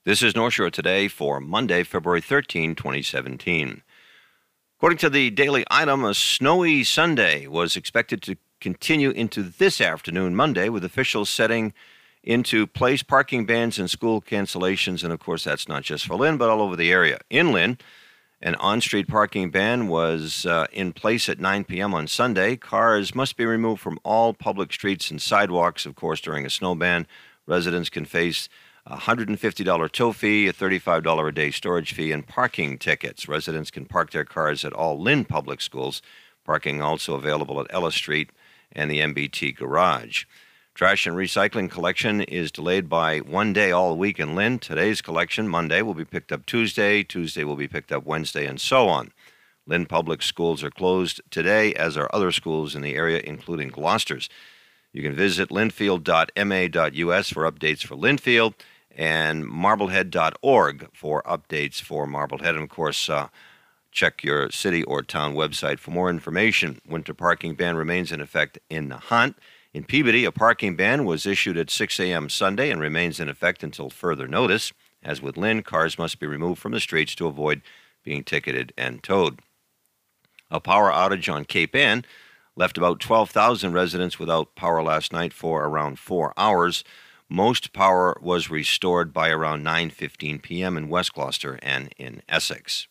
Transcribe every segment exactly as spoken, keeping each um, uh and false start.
This is North Shore Today for Monday, February thirteenth, twenty seventeen. According to the Daily Item, a snowy Sunday was expected to continue into this afternoon, Monday, with officials setting into place parking bans and school cancellations. And, of course, that's not just for Lynn, but all over the area. In Lynn, an on-street parking ban was uh, in place at nine p.m. on Sunday. Cars must be removed from all public streets and sidewalks, of course, during a snow ban. Residents can face a one hundred fifty dollars tow fee, a thirty-five dollars a day storage fee, and parking tickets. Residents can park their cars at all Lynn public schools. Parking also available at Ellis Street and the M B T garage. Trash and recycling collection is delayed by one day all week in Lynn. Today's collection, Monday, will be picked up Tuesday. Tuesday will be picked up Wednesday, and so on. Lynn public schools are closed today, as are other schools in the area, including Gloucester's. You can visit linfield dot m a dot u s for updates for Linfield, and marblehead dot org for updates for Marblehead. And, of course, uh, check your city or town website for more information. Winter parking ban remains in effect in Nahant. In Peabody, a parking ban was issued at six a.m. Sunday and remains in effect until further notice. As with Lynn, cars must be removed from the streets to avoid being ticketed and towed. A power outage on Cape Ann left about twelve thousand residents without power last night for around four hours. Most power was restored by around nine fifteen p.m. in West Gloucester and in Essex.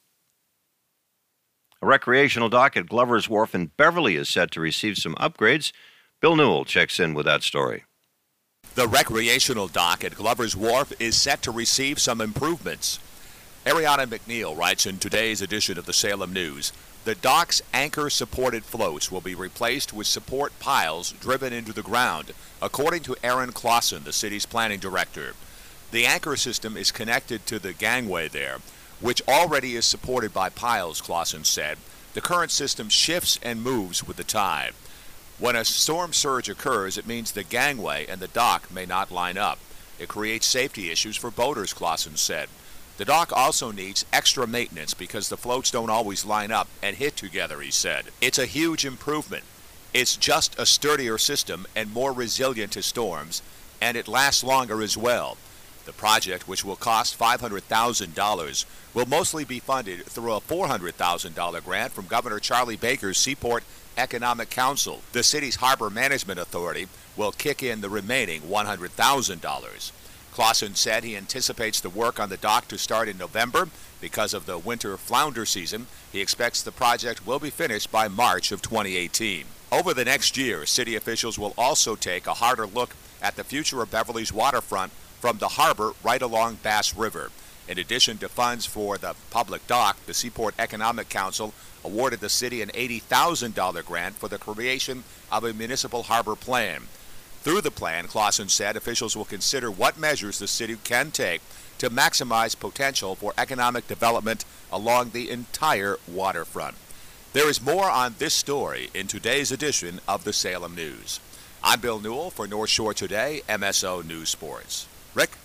A recreational dock at Glover's Wharf in Beverly is set to receive some upgrades. Bill Newell checks in with that story. The recreational dock at Glover's Wharf is set to receive some improvements. Ariana McNeil writes in today's edition of the Salem News, the dock's anchor-supported floats will be replaced with support piles driven into the ground, according to Aaron Clausen, the city's planning director. The anchor system is connected to the gangway there, which already is supported by piles, Clausen said. The current system shifts and moves with the tide. When a storm surge occurs, it means the gangway and the dock may not line up. It creates safety issues for boaters, Clausen said. The dock also needs extra maintenance because the floats don't always line up and hit together, he said. It's a huge improvement. It's just a sturdier system and more resilient to storms, and it lasts longer as well. The project, which will cost five hundred thousand dollars, will mostly be funded through a four hundred thousand dollars grant from Governor Charlie Baker's Seaport Economic Council. The city's Harbor Management Authority will kick in the remaining one hundred thousand dollars. Clausen said he anticipates the work on the dock to start in November. Because of the winter flounder season, he expects the project will be finished by March of twenty eighteen. Over the next year, city officials will also take a harder look at the future of Beverly's waterfront from the harbor right along Bass River. In addition to funds for the public dock, the Seaport Economic Council awarded the city an eighty thousand dollars grant for the creation of a municipal harbor plan. Through the plan, Clausen said officials will consider what measures the city can take to maximize potential for economic development along the entire waterfront. There is more on this story in today's edition of the Salem News. I'm Bill Newell for North Shore Today, M S O News Sports. Rick?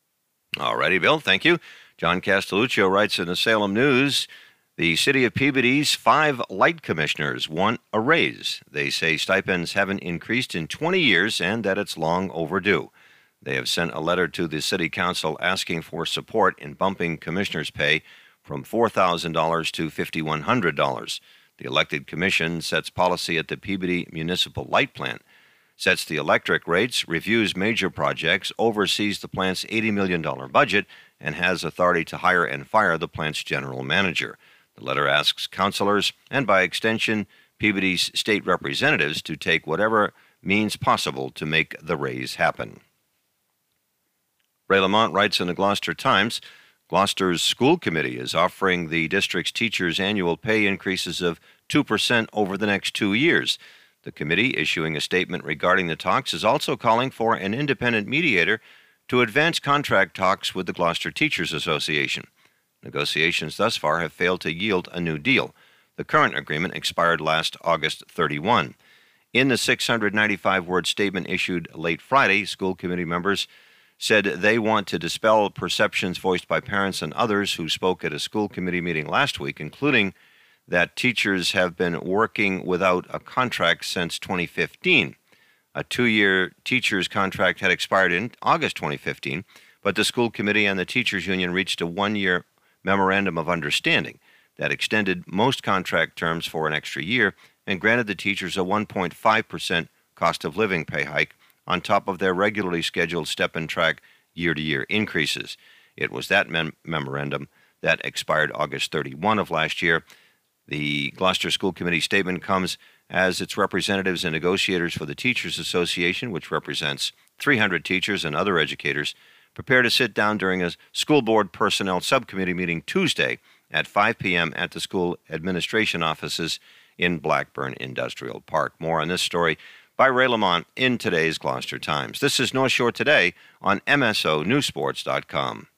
All righty, Bill. Thank you. John Castelluccio writes in the Salem News, the city of Peabody's five light commissioners want a raise. They say stipends haven't increased in twenty years and that it's long overdue. They have sent a letter to the city council asking for support in bumping commissioners' pay from four thousand dollars to five thousand one hundred dollars. The elected commission sets policy at the Peabody Municipal Light Plant, sets the electric rates, reviews major projects, oversees the plant's eighty million dollars budget, and has authority to hire and fire the plant's general manager. The letter asks councilors, and by extension, Peabody's state representatives, to take whatever means possible to make the raise happen. Ray Lamont writes in the Gloucester Times, Gloucester's school committee is offering the district's teachers annual pay increases of two percent over the next two years. The committee, issuing a statement regarding the talks, is also calling for an independent mediator to advance contract talks with the Gloucester Teachers Association. Negotiations thus far have failed to yield a new deal. The current agreement expired last August thirty-first. In the six hundred ninety-five word statement issued late Friday, school committee members said they want to dispel perceptions voiced by parents and others who spoke at a school committee meeting last week, including that teachers have been working without a contract since twenty fifteen. A two-year teacher's contract had expired in August twenty fifteen, But the school committee and the teachers union reached a one-year memorandum of understanding that extended most contract terms for an extra year and granted the teachers a one point five percent cost of living pay hike on top of their regularly scheduled step and track year-to-year increases. It was that mem- memorandum that expired August thirty-first of last year. The Gloucester School Committee statement comes as its representatives and negotiators for the Teachers Association, which represents three hundred teachers and other educators, prepare to sit down during a school board personnel subcommittee meeting Tuesday at five p.m. at the school administration offices in Blackburn Industrial Park. More on this story by Ray Lamont in today's Gloucester Times. This is North Shore Today on M S O News Sports dot com.